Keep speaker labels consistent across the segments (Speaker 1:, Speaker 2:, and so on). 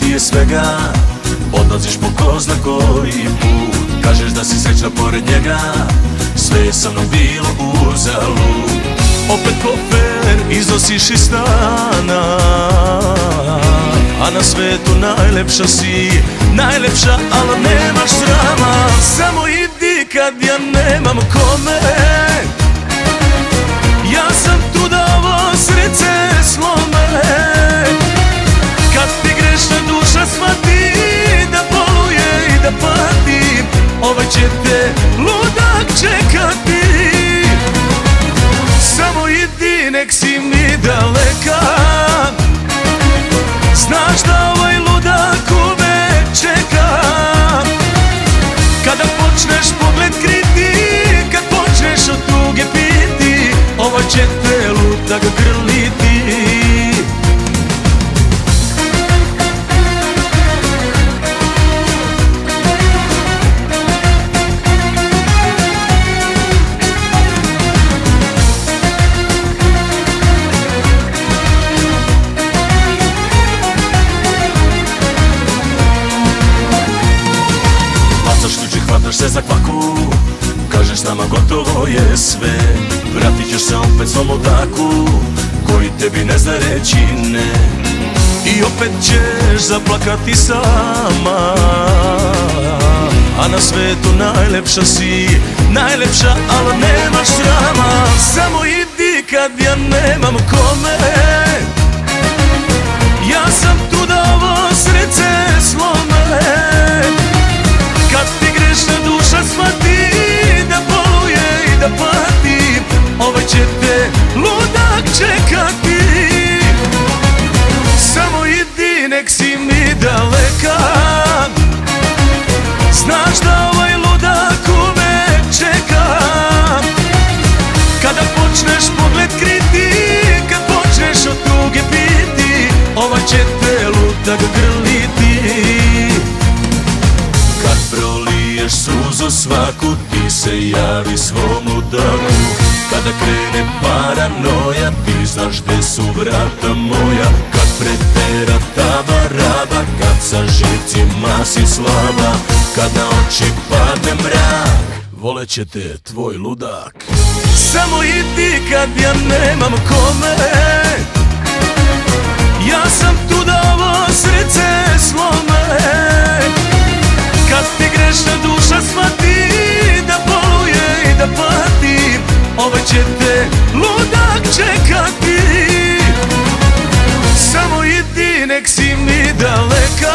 Speaker 1: prije svega odlaziš po ko zna koji put. Kažeš da si srećna pored njega, sve je sa mnom bilo uzalud. Opet kofer iznosiš iz stana, a na svetu najlepša si, najlepša, ali nemaš srama. Samo idi kad ja nemam kome, ja sam tu da ovo srce slome. Kad ti grešna duša shvati da boluje i da pati, ovaj će te ludak čekati. Samo idi, nek si mi daleka, znaš da ovaj ludak uvek čeka. Kada počneš pogled kriti, kad počneš od tuge piti, ovaj će te ludak grliti. Hvataš se za kvaku, kažeš nama gotovo je sve. Vratit ćeš se opet svom ludaku, koji tebi ne zna reći ne. I opet ćeš zaplakati sama, a na svetu najlepša si, najlepša, ali nemaš srama. Samo idi kad ja nemam kome, ja sam tu da ovo srce slome. Kad ti grešna duša shvati da boluje i da pati, ovaj će te ludak čekati. Samo idi, nek si mi daleka, znaš da ovaj ludak uvek čeka. Kada počneš pogled kriti, kad počneš od tuge piti, ovaj će te ludak grliti. Kad proliješ suzu svaku, ti se javi svom ludaku. Kada krene paranoja, ti znaš gde su vrata moja. Kad pretera ta baraba, kad sa živcima si slaba, kad na oči padne mrak, voleće te tvoj ludak. Samo idi kad ja nemam kome, ja sam tu da ovo srce slome. Kad ti grešna duša shvati da boluje i da pati, ovaj će te ludak čekati. Samo idi, nek si mi daleka,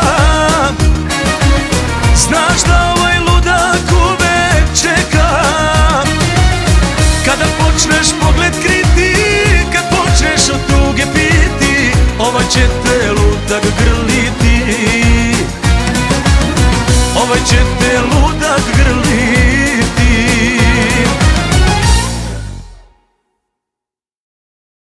Speaker 1: znaš da ovaj ludak uvek čeka. Kada počneš pogled kriti, kad počneš od tuge piti, ovaj će te ludak grliti. Ovaj će te ludak grliti.